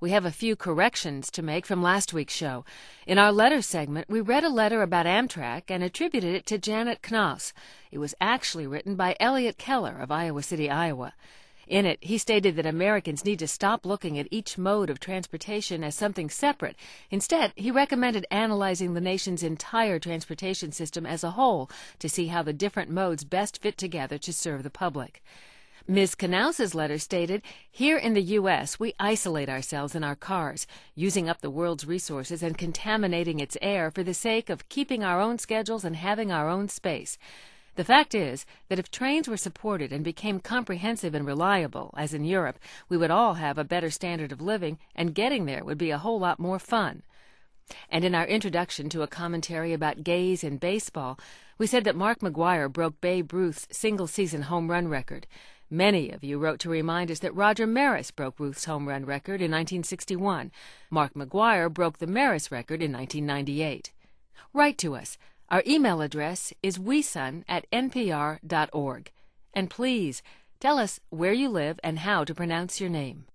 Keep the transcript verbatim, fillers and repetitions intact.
We have a few corrections to make from last week's show. In our letter segment, we read a letter about Amtrak and attributed it to Janet Knoss. It was actually written by Elliot Keller of Iowa City, Iowa. In it, he stated that Americans need to stop looking at each mode of transportation as something separate. Instead, he recommended analyzing the nation's entire transportation system as a whole to see how the different modes best fit together to serve the public. Miz Knauss's letter stated, "Here in the U S, we isolate ourselves in our cars, using up the world's resources and contaminating its air for the sake of keeping our own schedules and having our own space. The fact is that if trains were supported and became comprehensive and reliable, as in Europe, we would all have a better standard of living, and getting there would be a whole lot more fun." And in our introduction to a commentary about gays in baseball, we said that Mark McGwire broke Babe Ruth's single-season home run record. Many of you wrote to remind us that Roger Maris broke Ruth's home run record in nineteen sixty-one. Mark McGwire broke the Maris record in nineteen ninety-eight. Write to us. Our email address is weson at n p r dot org. And please, tell us where you live and how to pronounce your name.